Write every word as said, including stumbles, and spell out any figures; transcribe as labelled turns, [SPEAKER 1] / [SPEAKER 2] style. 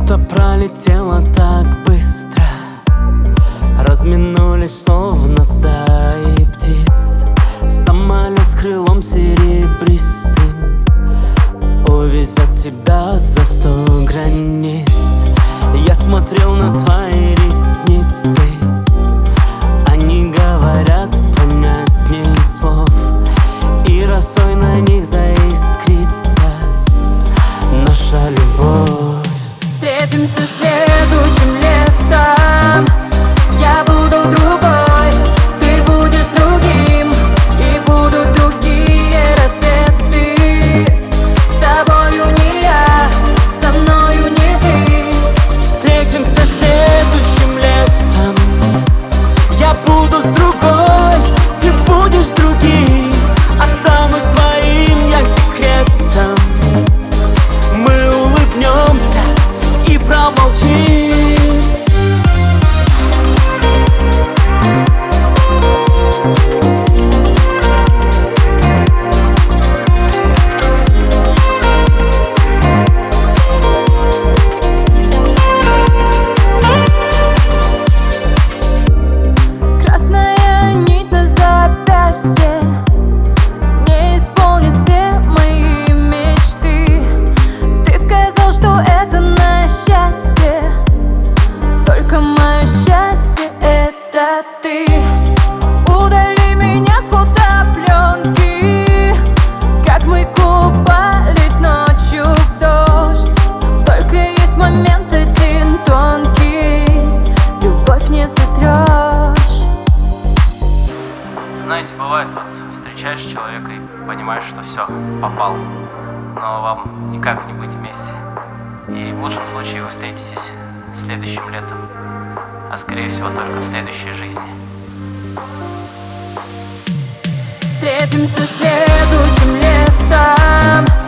[SPEAKER 1] Лето пролетело так быстро, разминулись словно стаи птиц. Самолет с крылом серебристым увезет тебя за сто границ. Я смотрел на твои ресницы, они говорят понятнее слов, и росой на них заискрится наша любовь.
[SPEAKER 2] Встретимся следующим летом. Я буду другой, ты будешь другим, и будут другие рассветы. С тобою не я, со мною не ты.
[SPEAKER 1] Встретимся следующим летом. Я буду с другой, ты будешь другим, останусь твоим я секретом. Мы улыбнемся и промолчим.
[SPEAKER 2] Красная нить на запястье не исполнит все мои мечты. Ты сказал, что это на счастье, только мое счастье — это ты. Удали меня с фотопленки, как мы купались ночью в дождь. Только есть момент один тонкий, любовь не сотрешь.
[SPEAKER 3] Знаете, бывает, вот встречаешь человека и понимаешь, что все, попал, но вам никак не быть вместе. И в лучшем случае вы встретитесь следующим летом, а скорее всего только в следующей жизни.
[SPEAKER 2] Встретимся следующим летом.